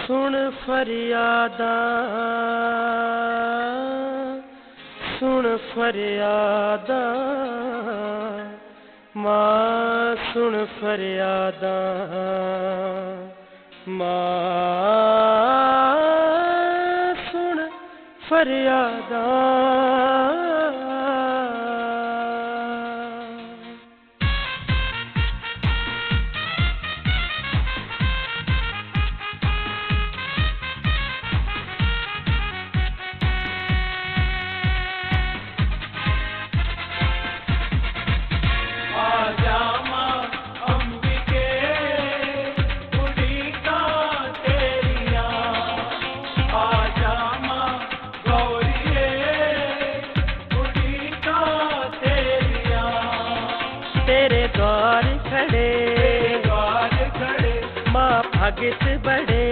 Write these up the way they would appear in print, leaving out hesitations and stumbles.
सुन फरियादा सुन फरियादा माँ सुन फरियादा माँ सुन फरियादा। तेरे द्वार खड़े माँ भगत बड़े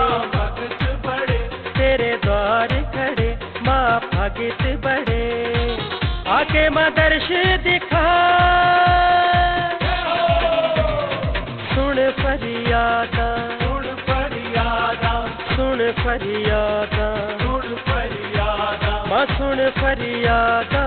तेरे द्वार खड़े माँ भगत बड़े आके माँ दर्श दिखा सुन फरियादा सुन फरियादा सुन फरियादा सुन फरियादा माँ सुन फरियादा।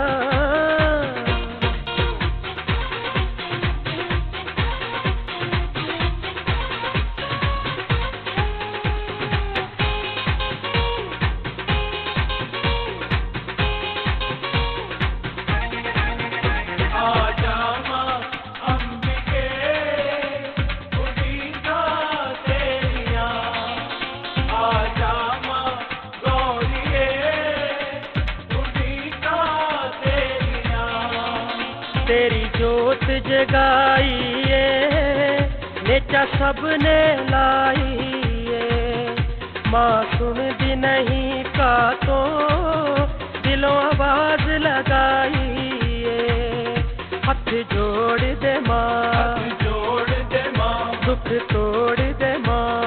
तेरी जोत जगाइए नेचा सबने लाइए माँ सुन दी नहीं का तो दिलों आवाज लगाइए हाथ जोड़ दे माँ दुख तोड़ दे माँ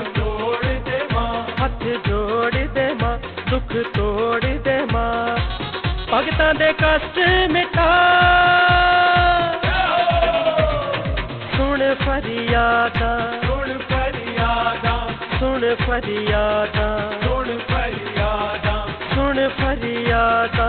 हाथ जोड़ दे माँ दुख तोड़ दे माँ भगतां दे कष्ट मिटा सुन फरियादा सुन फरियादा सुन फरियादा सुन फरियादा सुन फरियादा।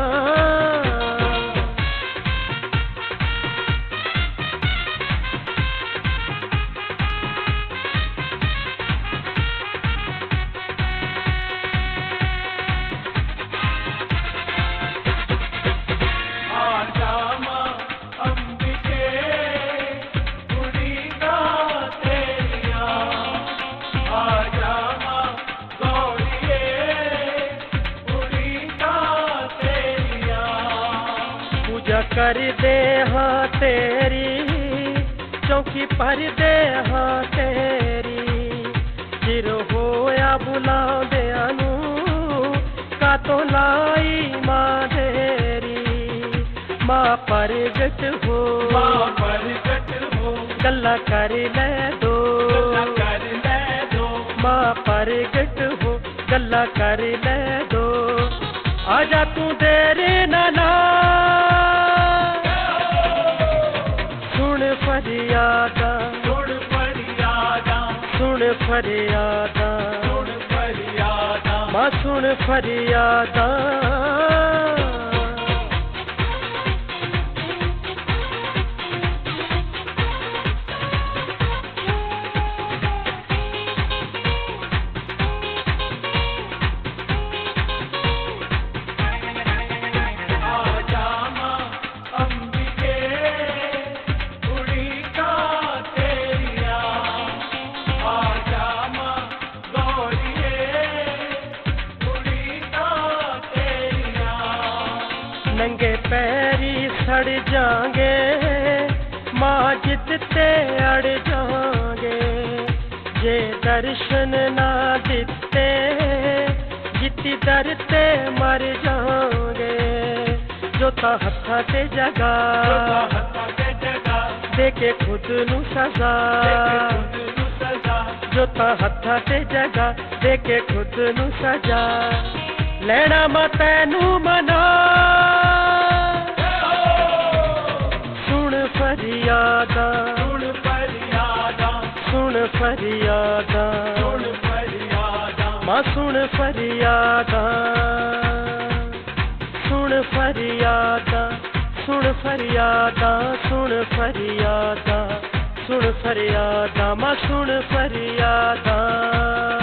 कर दे हाँ तेरी चौकी पर दे हाँ तेरी चिर होया बुलांदे अनु का तो लाई माँ देरी माँ परगट हो गल्ला कर ले दो माँ परगट हो गल्ला कर ले दो आजा तू तेरे नाना सुन फरियादा सुन फरियादा सुन फरियादा सुन फरियादा माँ सुन फरियादा। नंगे पैरी सड़ जाएंगे माँ जितते अड़ जाएंगे जे दर्शन ना दिते जिती दरते मर जाएंगे जो ता हत्था ते जगा देके खुद नू सजा जो ता हत्था ते जगा देके खुद नू सजा लेना मैं तैनू मना सुन फरियादा सुन फरियादा सुन फरियादा सुन फरियादा। मां सुन फरियादा, सुन फरियादा, सुन फरियादा, सुन फरियादा, सुन फरियादा, मां सुन फरियादा।